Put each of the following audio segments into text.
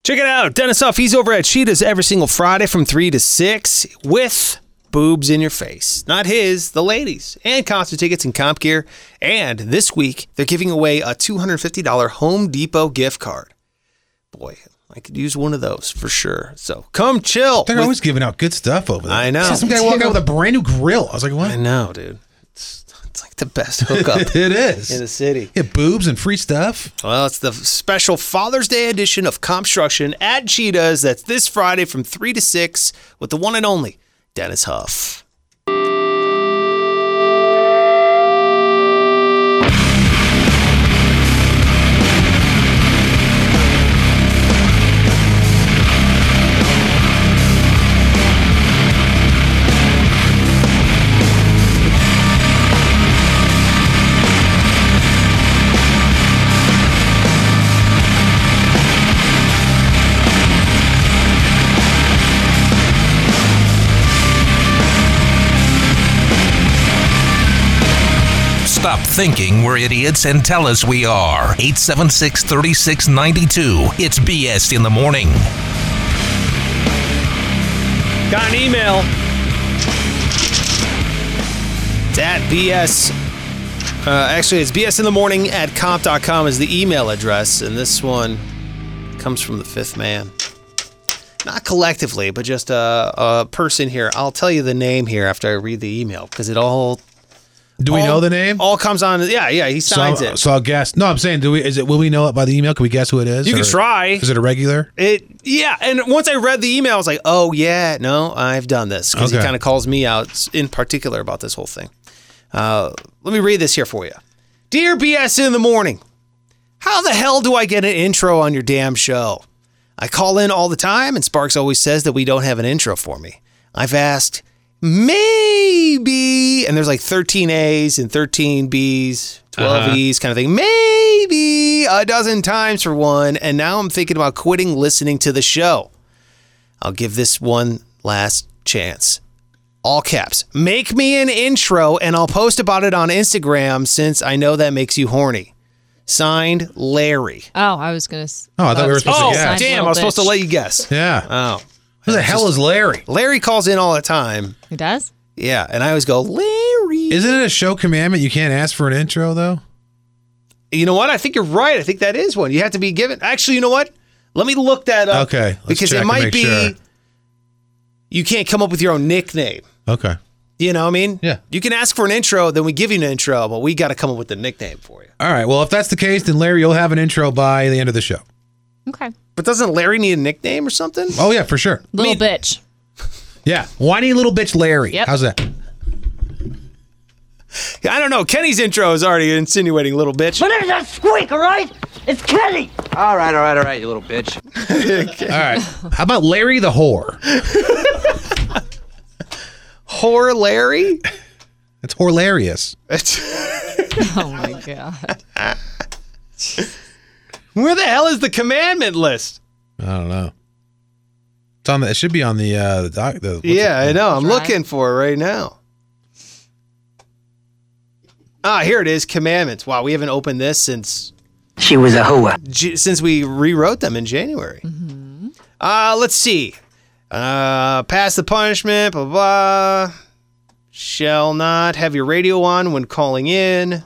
Check it out. Dennis Huff, he's over at Cheetah's every single Friday from 3 to 6 with boobs in your face. Not his, the ladies. And concert tickets and comp gear. And this week, they're giving away a $250 Home Depot gift card. Boy, I could use one of those for sure. So come chill. They're always giving out good stuff over there. I know. I saw some guy walk out with a brand new grill. I was like, what? I know, dude. It's like the best hookup It is. in the city. Yeah, boobs and free stuff. Well, it's the special Father's Day edition of Compstruction at Cheetah's. That's this Friday from 3 to 6 with the one and only Dennis Huff. Stop thinking we're idiots and tell us we are. 876-3692. It's BS in the morning. Got an email. It's at BS. Actually, it's bsinthemorning@comp.com is the email address. And this one comes from the fifth man. Not collectively, but just a person here. I'll tell you the name here after I read the email because it all... Do we know the name? All comes on. Yeah, he signs it. So I'll guess. No, I'm saying, will we know it by the email? Can we guess who it is? You can try. Is it a regular? Yeah, and once I read the email, I was like, oh, yeah, no, I've done this. Because he kind of calls me out in particular about this whole thing. Let me read this here for you. Dear BS in the morning, how the hell do I get an intro on your damn show? I call in all the time, and Sparks always says that we don't have an intro for me. I've asked... maybe, and there's like 13 A's and 13 B's, 12 E's kind of thing. Maybe a dozen times for one, and now I'm thinking about quitting listening to the show. I'll give this one last chance. All caps. Make me an intro, and I'll post about it on Instagram since I know that makes you horny. Signed, Larry. Oh, I was going to... Oh, I thought we were supposed to guess. Damn, I was supposed to let you guess. Yeah. Oh. Who the hell is Larry? Larry calls in all the time. He does? Yeah, and I always go, Larry. Isn't it a show commandment you can't ask for an intro, though? You know what? I think you're right. I think that is one. You have to be given. Actually, you know what? Let me look that up. Okay. Because it might be sure. You can't come up with your own nickname. Okay. You know what I mean? Yeah. You can ask for an intro, then we give you an intro, but we got to come up with a nickname for you. All right. Well, if that's the case, then Larry, you'll have an intro by the end of the show. Okay. But doesn't Larry need a nickname or something? Oh, yeah, for sure. Little bitch. Yeah. Whiny little bitch Larry. Yep. How's that? I don't know. Kenny's intro is already insinuating little bitch. My name's not Squeak, all right? It's Kenny. All right, you little bitch. All right. How about Larry the whore? Whore Larry? It's hilarious. Oh, my God. Where the hell is the commandment list? I don't know. It's on. It should be on the doc. I know. I'm looking for it right now. Here it is. Commandments. Wow, we haven't opened this since... She was a hooah. Since we rewrote them in January. Mm-hmm. Let's see. Pass the punishment, blah, blah. Shall not have your radio on when calling in.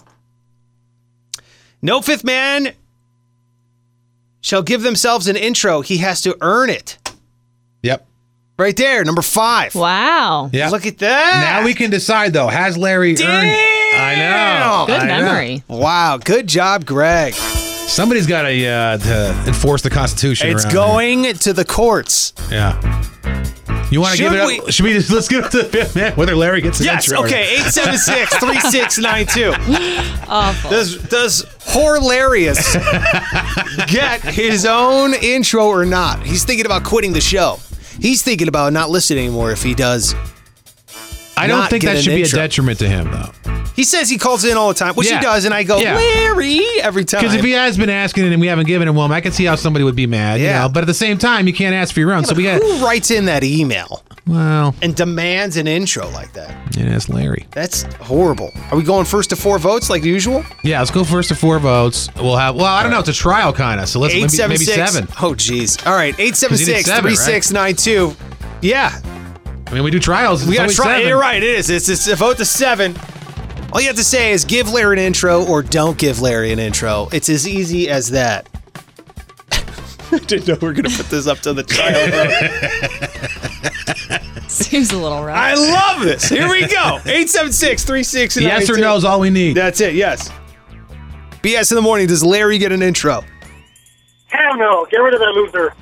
No fifth man shall give themselves an intro. He has to earn it. Yep. Right there, number 5. Wow. Yeah. Look at that. Now we can decide, though. Has Larry earned... I know. Good memory. Wow. Good job, Greg. Somebody's got to enforce the Constitution. It's going to the courts. Yeah. You want to give it up? Should we let's give it to the fifth man, whether Larry gets an intro. Yes, okay. 876-3692. Awful. Does Horlarious get his own intro or not? He's thinking about quitting the show. He's thinking about not listening anymore if he does. I don't think that should be a detriment to him, though. He says he calls in all the time, which he does, and I go, Larry, every time. Because if he has been asking and we haven't given him one, I can see how somebody would be mad. Yeah. You know? But at the same time, you can't ask for your own. So we got who writes in that email? Well, and demands an intro like that. yeah, it's Larry. That's horrible. Are we going first to 4 votes like usual? Yeah, let's go first to 4 votes. We'll have. Well, I don't know. It's a trial kind of. So let's maybe 7. Oh, geez. All right, 876 7, 3692. Yeah. I mean, we do trials. We got to always try. 7. You're right. It is. It's a vote to 7. All you have to say is give Larry an intro or don't give Larry an intro. It's as easy as that. I didn't know we were going to put this up to the trial vote. Seems a little rough. I love this. Here we go. 876-3692. Yes or no is all we need. That's it. Yes. BS in the morning. Does Larry get an intro? Hell no. Get rid of that loser.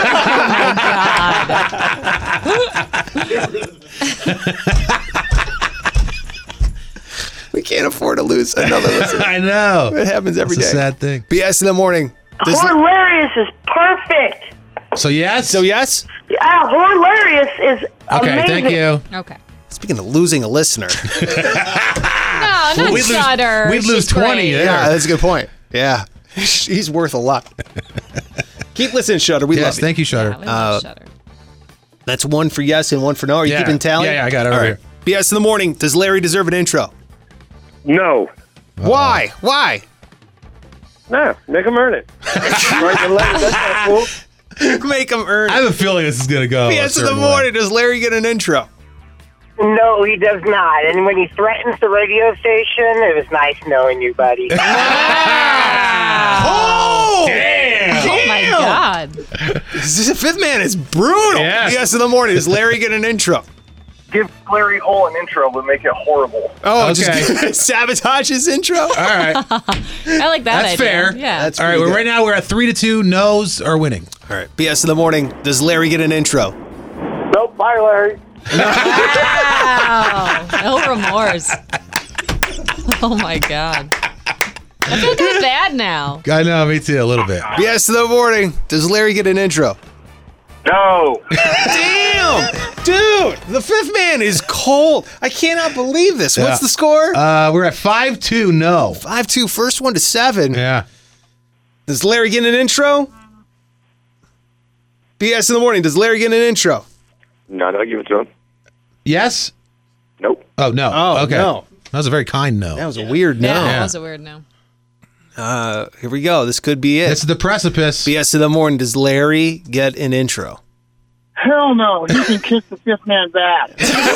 We can't afford to lose another listener. I know. It happens every day. It's a sad thing. BS in the morning. Hilarious is perfect. So yes. So yes? Hilarious is Okay. amazing. Thank you. Okay. Speaking of losing a listener. No, not Shutter. We'd lose She's 20 great. there. Yeah, that's a good point. Yeah. He's worth a lot. Keep listening, Shutter. We love Yes. you. Thank you, Shutter. Yeah, we love Shutter. That's 1 for yes and 1 for no. Are you Yeah. keeping tally? Yeah, I got it All over right. BS in the morning. Does Larry deserve an intro? No. Why? Why? No. Make him earn it. Right, you let it, that's not cool. Make him earn I it. have a feeling this is gonna go. a BS in the certain way. morning. Does Larry get an intro? No, he does not. And when he threatens the radio station, it was nice knowing you, buddy. Oh! Damn! Oh my God. This fifth man is brutal. Yes. BS in the morning. Does Larry get an intro? Give Larry Hole an intro would make it horrible. Oh, Okay. just sabotage his intro? All right. I like that That's idea. fair. Yeah. That's All right. pretty Well, good. right now we're at 3-2. No's are winning. All right. BS in the morning. Does Larry get an intro? Nope. Bye, Larry. Wow. No remorse. Oh my God. I feel kind of bad now. I know. Me too. A little bit. BS in the morning. Does Larry get an intro? No. Damn! Dude, the fifth man is cold. I cannot believe this. Yeah. What's the score? We're at 5-2. No. 5-2. First one to 7. Yeah. Does Larry get an intro? BS in the morning. Does Larry get an intro? No, don't give it to him. Yes. Nope. Oh no. Oh, okay. no. That was a very kind no. That was a weird no. Yeah, Yeah. that was a weird no. Here we go. This could be it. This is the precipice. BS in the morning. Does Larry get an intro? Hell no. You can kiss the fifth man back.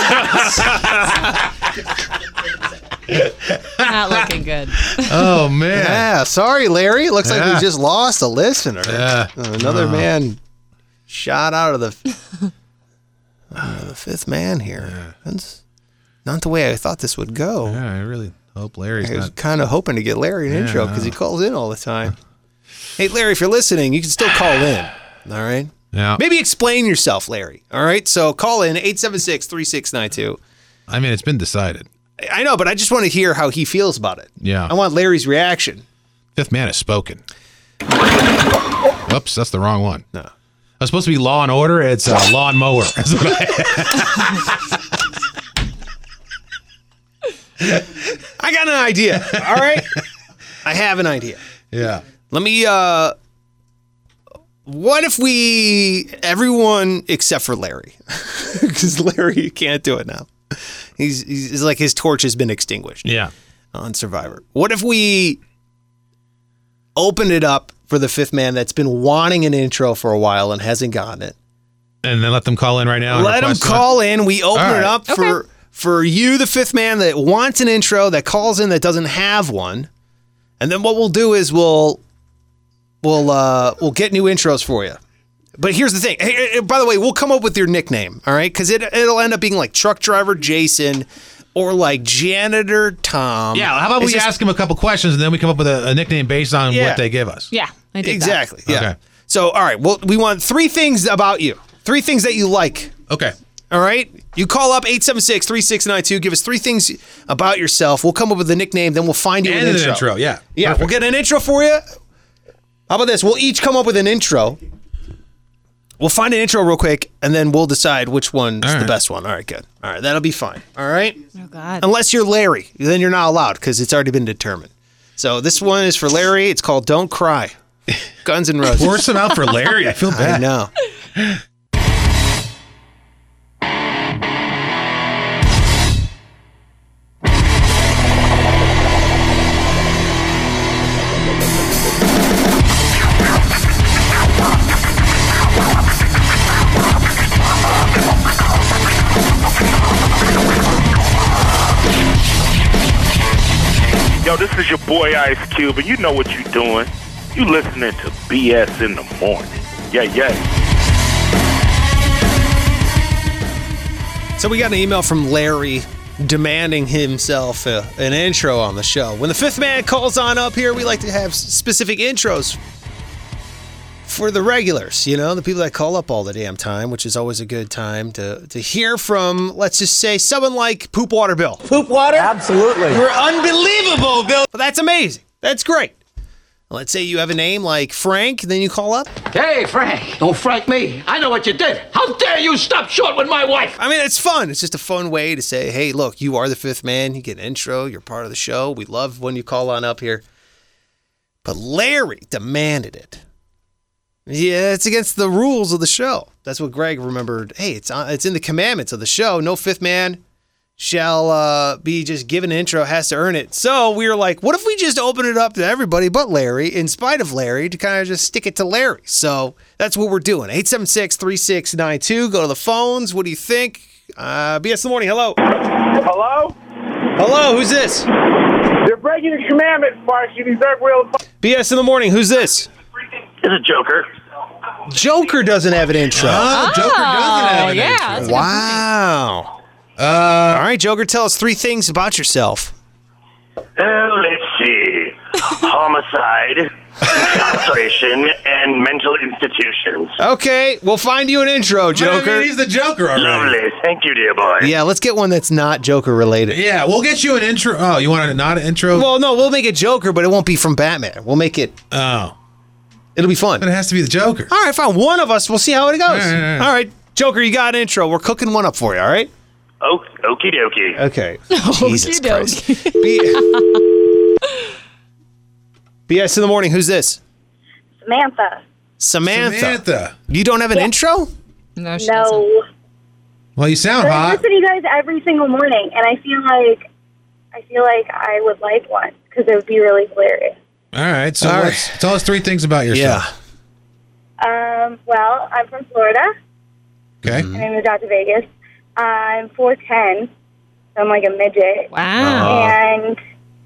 Not looking good. Oh man. Yeah. Sorry, Larry. It looks like Yeah. we just lost a listener. Yeah. Another man shot out of the fifth man here. That's not the way I thought this would go. Yeah, I really hope Larry's I was not. kind of hoping to get Larry an intro because he calls in all the time. Hey, Larry, if you're listening, you can still call in. All right? Yeah. Maybe explain yourself, Larry. All right? So call in 876-3692. I mean, it's been decided. I know, but I just want to hear how he feels about it. Yeah. I want Larry's reaction. Fifth man has spoken. Whoops, that's the wrong one. No. I was supposed to be Law and Order. It's Law and Mower. That's what I got an idea. All right? I have an idea. yeah. Let me, what if everyone except for Larry, because Larry can't do it now. He's like his torch has been extinguished Yeah. on Survivor. What if we opened it up for the fifth man that's been wanting an intro for a while and hasn't gotten it? And then let them call in right now. and Let them request call in. We open All right. it up for you, the fifth man that wants an intro, that calls in that doesn't have one. And then what we'll do is we'll get new intros for you. But here's the thing. Hey, by the way, we'll come up with your nickname, all right? Because it'll end up being like Truck Driver Jason or like Janitor Tom. Yeah, how about It's we just- ask him a couple questions and then we come up with a nickname based on Yeah. what they give us. Yeah, I did Exactly. Yeah. Okay. So, all right. Well, we want 3 things about you. 3 things that you like. Okay. All right. You call up 876-3692. Give us 3 things about yourself. We'll come up with a nickname. Then we'll find you And an an intro. intro. Yeah. Yeah. Perfect. We'll get an intro for you. How about this? We'll each come up with an intro. We'll find an intro real quick, and then we'll decide which one's All the right. best one. All right, good. All right, that'll be fine. All right? that. Oh God. Unless you're Larry. Then you're not allowed because it's already been determined. So this one is for Larry. It's called Don't Cry. Guns N' Roses. Pour some out for Larry. I feel I bad. know. Yo, this is your boy Ice Cube, and you know what you're doing. You listening to BS in the morning. Yeah. So we got an email from Larry demanding himself an intro on the show. When the fifth man calls on up here, we like to have specific intros for the regulars, you know, the people that call up all the damn time, which is always a good time to hear from, let's just say, someone like Poop Water Bill. Poop water? Absolutely. You're unbelievable, Bill. Well, that's amazing. That's great. Let's say you have a name like Frank, then you call up. Hey, Frank. Don't frank me. I know what you did. How dare you stop short with my wife? I mean, it's fun. It's just a fun way to say, hey, look, you are the fifth man. You get an intro. You're part of the show. We love when you call on up here. But Larry demanded it. Yeah, it's against the rules of the show. That's what Greg remembered. Hey, it's in the commandments of the show. No fifth man shall be just given an intro, has to earn it. So we were like, what if we just open it up to everybody but Larry, in spite of Larry, to kind of just stick it to Larry? So that's what we're doing. 876-3692. Go to the phones. What do you think? BS in the morning. Hello. Hello? Hello. Who's this? You're breaking the commandment, Mark. You deserve real. BS in the morning. Who's this? It's a Joker. Joker doesn't have an intro. Joker doesn't have an intro. Wow. All right, Joker, tell us 3 things about yourself. Let's see. Homicide, incarceration, and mental institutions. Okay, we'll find you an intro, Joker. I mean, he's the Joker already. Lovely. Thank you, dear boy. Yeah, let's get one that's not Joker related. Yeah, we'll get you an intro. Oh, you want not an intro? Well, no, we'll make it Joker, but it won't be from Batman. We'll make it... Oh. It'll be fun. But it has to be the Joker. All right, fine. One of us. We'll see how it goes. All right. All right, Joker, you got an intro. We're cooking one up for you, all right? Okie dokie. Okay. Jesus Christ. BS in the morning. Who's this? Samantha. You don't have an intro? No, she doesn't. No. Well, you sound I hot. listen to you guys every single morning, and I feel like I would like one because it would be really hilarious. All right. So tell us 3 things about yourself. Well, I'm from Florida. Okay. And I moved out to Vegas. I'm 4'10", so I'm like a midget. Wow. And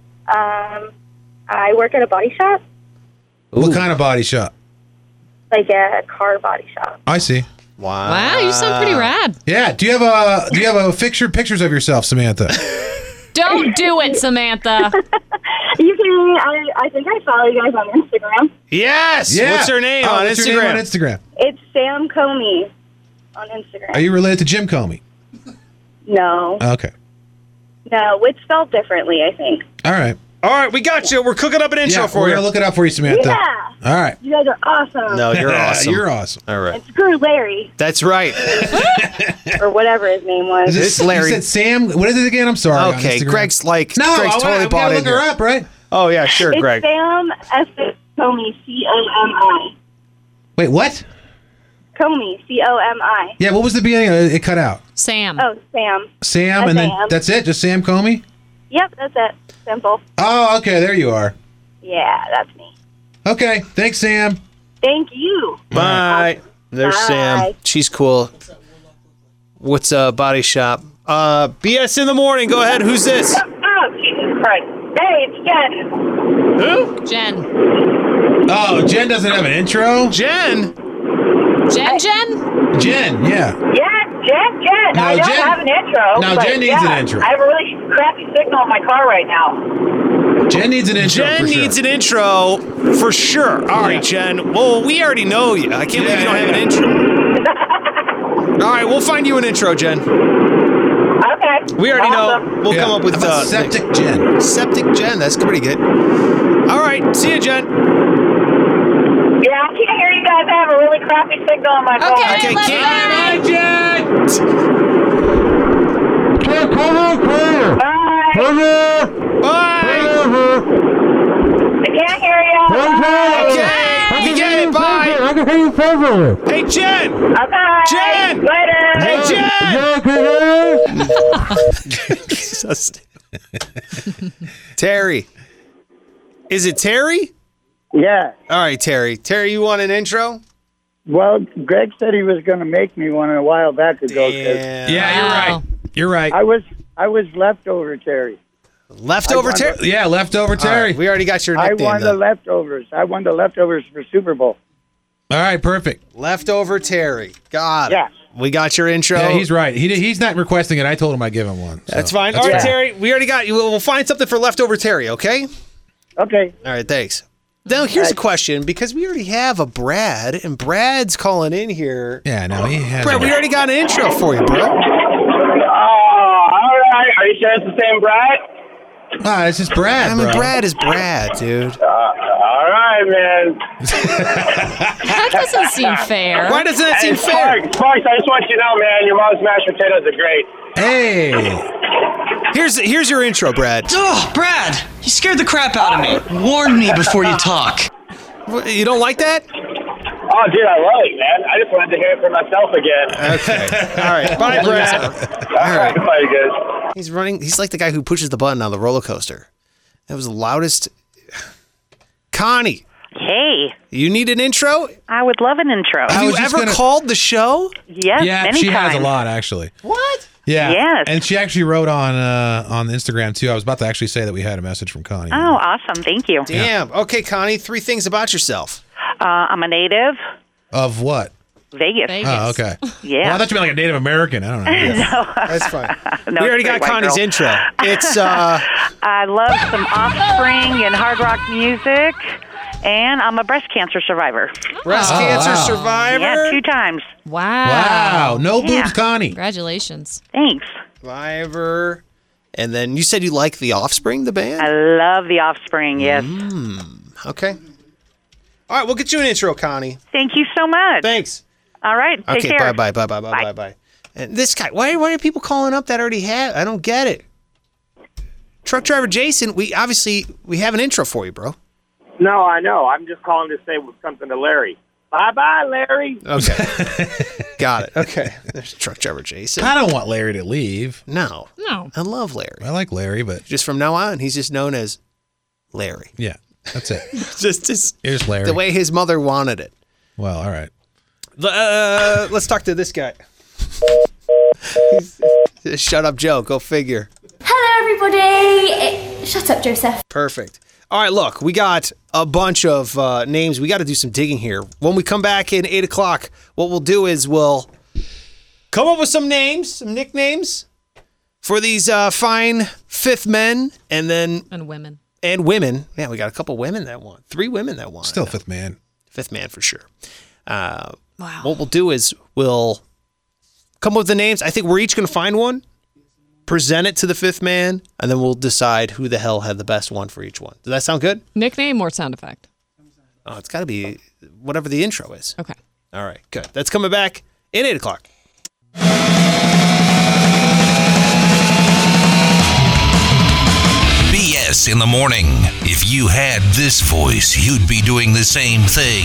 I work at a body shop, What kind of body shop? like a car body shop. I see. Wow, you sound pretty rad. Yeah. Do you have a pictures of yourself, Samantha? Don't do it, Samantha. You can. I think I follow you guys on Instagram. Yes. Yeah. What's her name on what's Instagram? Your name on Instagram? It's Sam Comey on Instagram. Are you related to Jim Comey? No. Okay. No, it's spelled differently, I think. All right. All right, we got you. We're cooking up an intro for we're you. going to look it up for you, Samantha. Yeah. All right. You guys are awesome. No, you're awesome. You're awesome. All right. And screw Larry, That's right. or whatever his name was. It's Larry. You said Sam. What is it again? I'm sorry. on Okay, Instagram. Greg's like, No, Greg's totally we bought gotta in look her here. up, right? Oh, yeah, sure, It's Greg. Sam Comey, C-O-M-I. Wait, what? Comey, C-O-M-I. Yeah, what was the beginning? It cut out. Sam. Oh, Sam. Sam, That's and then Sam. that's it? Just Sam Comey? Yep, that's it. Simple. Oh, okay. There you are. Yeah, that's me. Okay. Thanks, Sam. Thank you. Bye. There's Bye. Sam. She's cool. What's a body shop? BS in the morning. Go ahead. Who's this? Oh, Jesus Christ. Hey, it's Jen. Who? Jen. Oh, Jen doesn't have an intro? Jen? Jen? Jen, yeah. Yeah, Jen. No, I don't Jen- have an intro. No, but Jen needs an intro. I have a really crappy signal in my car right now. Jen needs an intro. Jen for sure. needs an intro for sure. All right, Jen. Well, we already know you. I can't believe you don't have an intro. All right, we'll find you an intro, Jen. Okay. We already Awesome. know. We'll come up with How about Septic things. Jen. Septic Jen. That's pretty good. All right. See you, Jen. Yeah, I can't hear you guys. I have a really crappy signal in my car. Okay, let's can't go. Jen. Bye. Bye. I can't hear you. Okay. We get it. Bye. Hey, Jen. Okay. Jen. Later. Hey, Jen. Terry. Is it Terry? Yeah. All right, Terry. Terry, you want an intro? Well, Greg said he was going to make me one a while back ago. Yeah, Yeah, you're right. You're right. I was leftover, Terry. Leftover Terry? Yeah, Leftover Terry. Right, we already got your I nickname. won the leftovers. I won the leftovers for Super Bowl. All right, perfect. Leftover Terry. Got it. Yeah. We got your intro. Yeah, he's right. He's not requesting it. I told him I'd give him one. So. That's fine. That's All right, fine. Terry. We already got you. We'll find something for Leftover Terry, okay? Okay. All right, thanks. Now, here's a question, because we already have a Brad, and Brad's calling in here. Yeah, no, he has. Brad, we already got an intro for you, bro. Oh, all right. Are you sure it's the same Brad? Ah, it's just Brad, I mean, bro. Brad is Brad, dude. All right, man. That doesn't seem fair. Why doesn't that seem fair? Sparks, I just want you to know, man, your mom's mashed potatoes are great. Hey. Here's your intro, Brad. Oh, Brad, you scared the crap out of me. Warn me before you talk. You don't like that? Oh, dude, I love it, man. I just wanted to hear it for myself again. Okay. All right. Bye, Brad. All right. Bye, guys. He's running. He's like the guy who pushes the button on the roller coaster. That was the loudest. Connie. Hey. You need an intro? I would love an intro. Have you ever called the show? Yes, Yeah, many she times. has a lot, actually. What? Yeah. Yes. And she actually wrote on Instagram, too. I was about to actually say that we had a message from Connie. Oh, awesome. Thank you. Damn. Okay, Connie, 3 things about yourself. I'm a native. Of what? Vegas. Oh, okay. Yeah. Well, I thought you meant like a Native American. I don't know. No. That's fine. No, we already straight got white Connie's girl. intro. It's I love some Offspring and hard rock music, and I'm a breast cancer survivor. breast cancer survivor. Yeah, 2 times. Wow. Wow. No Yeah. boobs, Connie. Congratulations. Thanks. Survivor. And then you said you like The Offspring, the band? I love the Offspring, yes. Okay. All right, we'll get you an intro, Connie. Thank you so much. Thanks. All right, take Okay, care. bye. And this guy, why are people calling up that already have? I don't get it. Truck driver Jason, we have an intro for you, bro. No, I know. I'm just calling to say something to Larry. Bye-bye, Larry. Okay. Got it. Okay. There's truck driver Jason. I don't want Larry to leave. No. I love Larry. I like Larry, but Just from now on, he's just known as Larry. yeah, that's it. just Here's Larry. the way his mother wanted it. Well, all right. Let's talk to this guy. Shut up, Joe. Go figure. Hello, everybody. Shut up, Joseph. Perfect. All right, look, we got a bunch of names. We got to do some digging here. When we come back in 8 o'clock, what we'll do is we'll come up with some names, some nicknames for these fine fifth men and women. And women. Yeah, we got a couple women that won. 3 women that won. Still fifth man. Fifth man for sure. Wow. What we'll do is we'll come up with the names. I think we're each going to find one, present it to the fifth man, and then we'll decide who the hell had the best one for each one. Does that sound good? Nickname or sound effect? Oh, it's got to be whatever the intro is. Okay. All right, good. That's coming back in 8 o'clock. BS in the morning. If you had this voice, you'd be doing the same thing.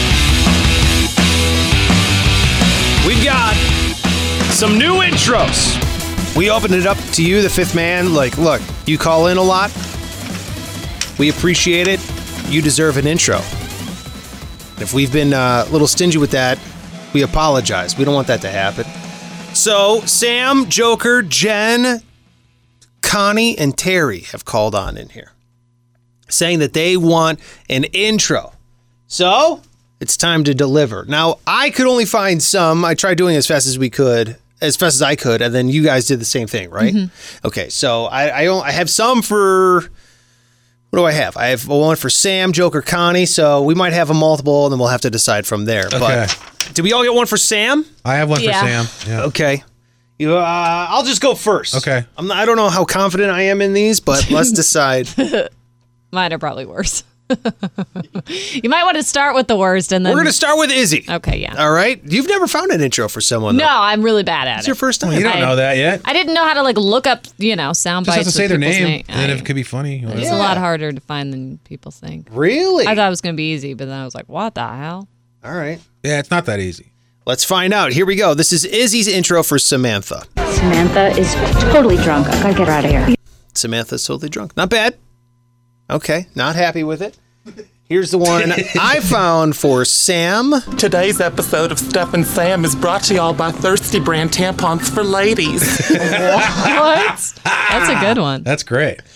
We've got some new intros. We opened it up to you, the fifth man. Like, look, you call in a lot. We appreciate it. You deserve an intro. If we've been a little stingy with that, we apologize. We don't want that to happen. So, Sam, Joker, Jen, Connie, and Terry have called on in here, saying that they want an intro. So, it's time to deliver. Now, I could only find some. I tried doing it as fast as I could, and then you guys did the same thing, right? Mm-hmm. Okay, so I have some for, what do I have? I have one for Sam, Joker, Connie, so we might have a multiple, and then we'll have to decide from there. Okay. But did we all get one for Sam? I have one for Sam. Yeah. Okay. I'll just go first. Okay. I don't know how confident I am in these, but let's decide. Mine are probably worse. You might want to start with the worst, and then we're going to start with Izzy. Okay, yeah. All right. You've never found an intro for someone, though. No, I'm really bad at it. It's your first time. Well, you don't know that yet. I didn't know how to look up, sound Just bites. have to say their with people's name, and then it could be funny. It's a lot harder to find than people think. Really? I thought it was going to be easy, but then I was like, what the hell? All right. Yeah, it's not that easy. Let's find out. Here we go. This is Izzy's intro for Samantha. Samantha is totally drunk. I gotta get her out of here. Samantha's totally drunk. Not bad. Okay. Not happy with it. Here's the one I found for Sam. Today's episode of Steph and Sam is brought to y'all by Thirsty Brand tampons for ladies. What? That's a good one. That's great.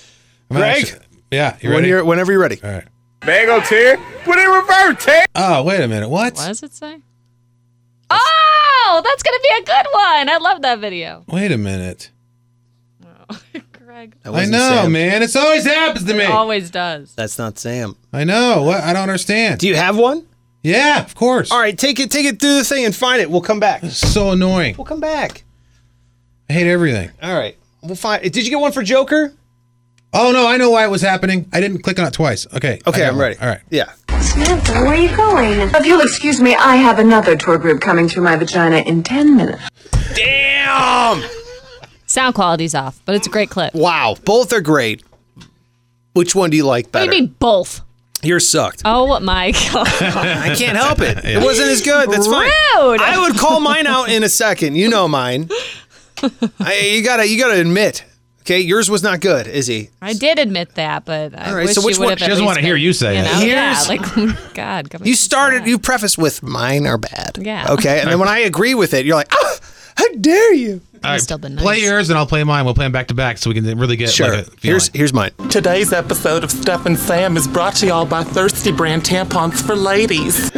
Greg? Yeah, you ready? Whenever you're ready. All right. Bagel tear. Put it in reverse, tear. Oh, wait a minute. What? What does it say? Oh, that's going to be a good one. I love that video. Wait a minute. Greg. I know, Sam. man. It always happens to me. It always does. That's not Sam. I know. What? I don't understand. Do you have one? Yeah, of course. All right, take it through the thing and find it. We'll come back. It's so annoying. We'll come back. I hate everything. All right. We'll find. Did you get one for Joker? Oh, no. I know why it was happening. I didn't click on it twice. Okay. Okay, I'm ready. All right. Yeah. Samantha, where are you going? If you'll excuse me, I have another tour group coming through my vagina in 10 minutes. Damn! Sound quality's off, but it's a great clip. Wow. Both are great. Which one do you like better? What do you mean both? Yours sucked. Oh my God. I can't help it. It wasn't as good. That's fine. Rude. I would call mine out in a second. You know mine. You gotta admit. Okay, yours was not good, Izzy. I did admit that, but I wish so which you would one? have. She doesn't want to hear you say it. Yeah, like God. You prefaced with mine are bad. Yeah. Okay, and then when I agree with it, you're like, oh, how dare you? All right, still been nice. play yours and I'll play mine. We'll play them back to back so we can really get Sure. like a feeling. Here's mine. Today's episode of Step and Sam is brought to y'all by Thirsty Brand tampons for ladies.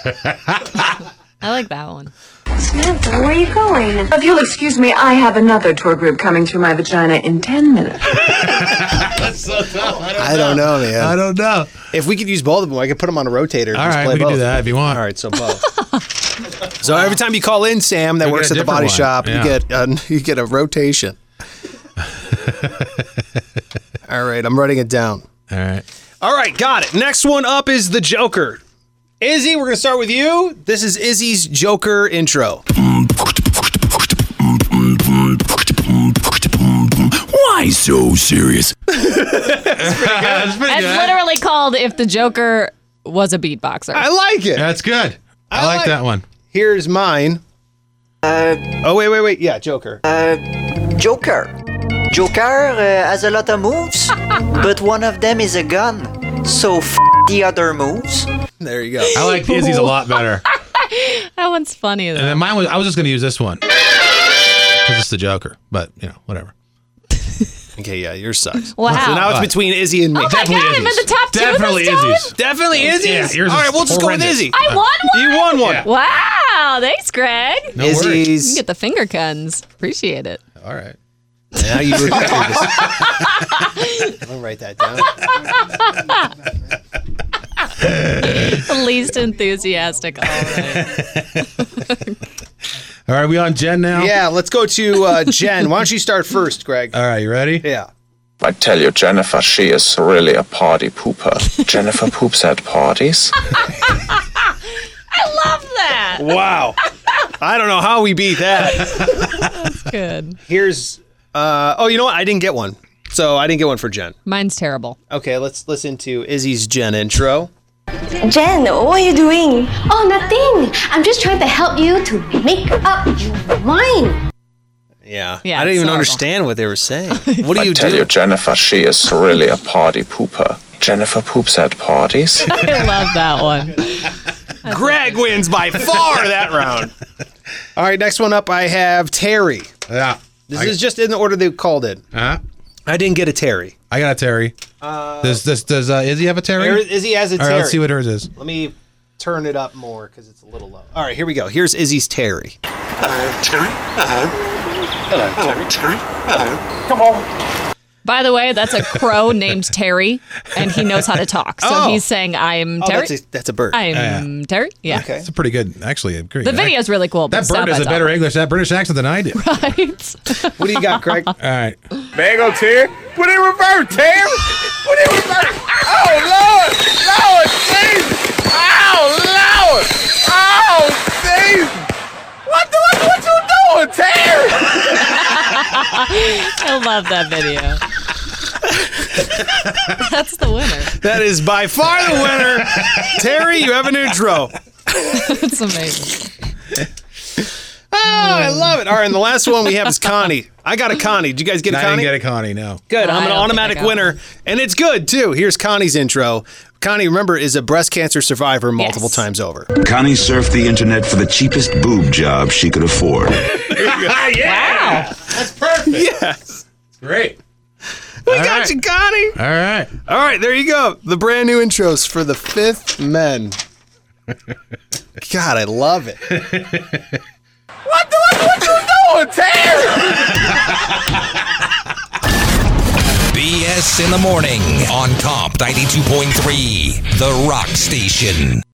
I like that one. Samantha, where are you going? If you'll excuse me, I have another tour group coming through my vagina in 10 minutes. That's so dumb. I don't know, man. I don't know. If we could use both of them, I could put them on a rotator. And All just right, play we can both. do that if you want. All right, so both. So every time you call in, Sam, that We works get at a the body different one. shop, you get a rotation. All right, I'm writing it down. All right. All right, got it. Next one up is the Joker. Izzy, we're going to start with you. This is Izzy's Joker intro. Why so serious? That's pretty It's good. literally called "If the Joker Was a Beatboxer." I like it. That's good. I like that one. Here's mine. Oh, wait. Yeah, Joker. Joker. Joker has a lot of moves, but one of them is a gun. So the other moves. There you go. I like Izzy's a lot better. That one's funny though. And then mine was, I was just going to use this one. Because it's the Joker. But, whatever. Okay, yeah, yours sucks. Wow. So now it's between Izzy and me. Oh my God, I'm in the top two Definitely this time? Izzy's. Definitely Izzy's? Yeah, yours All right, is we'll just go with horrendous. Izzy. I won one? You won one. Yeah. Wow, thanks, Greg. No worries. You Izzy's. can get the finger guns. Appreciate it. All right. Now you look at this. I'll write that down. Least enthusiastic. All right. All right, we on Jen now? Yeah, let's go to Jen. Why don't you start first, Greg? All right, you ready? Yeah. I tell you, Jennifer, she is really a party pooper. Jennifer poops at parties. I love that. Wow. I don't know how we beat that. That's good. Here's, oh, you know what? I didn't get one. So I didn't get one for Jen. Mine's terrible. Okay, let's listen to Izzy's Jen intro. Jen, what are you doing? Oh, nothing. I'm just trying to help you to make up your mind. Yeah. Yeah, I didn't it's even horrible. understand what they were saying. What do I you tell do? you, Jennifer, she is really a party pooper. Jennifer poops at parties. I love that one. Greg wins by far that round. All right, next one up, I have Terry. Yeah. This is just in the order they called it. Uh-huh. I didn't get a Terry. I got a Terry. Does Izzy have a Terry? Izzy has a All Terry. right, let's see what hers is. Let me turn it up more because it's a little low. All right, here we go. Here's Izzy's Terry. Terry. Hello, Terry. Terry. Come on. By the way, that's a crow named Terry, and he knows how to talk. So Oh. he's saying, I'm Terry. That's a bird. I'm Terry. Yeah. Okay. It's a pretty good, actually. Great. The video's really cool. But That bird has a better English, that British accent than I do. Right. What do you got, Craig? All right. Bagel tear. Put it in reverse, tear. Put it in reverse. Oh, Lord. Lord, Jesus. Oh, Lord. Oh, Jesus. What you doing, Tear? I love that video. That's the winner. That is by far the winner. Terry, you have an intro. It's amazing. Oh, I love it. All right, and the last one we have is Connie. I got a Connie. Did you guys get a I Connie? didn't get a Connie, no. Good. I'm I an don't automatic think I got winner. And it's good, too. Here's Connie's intro. Connie, remember, is a breast cancer survivor multiple times over. Connie surfed the internet for the cheapest boob job she could afford. Yeah. Wow. That's perfect. Yes. Great. We got Rich and Connie. All right. There you go. The brand new intros for the Fifth Men. God, I love it. What you doing, Terry? BS in the morning on Comp 92.3, The Rock Station.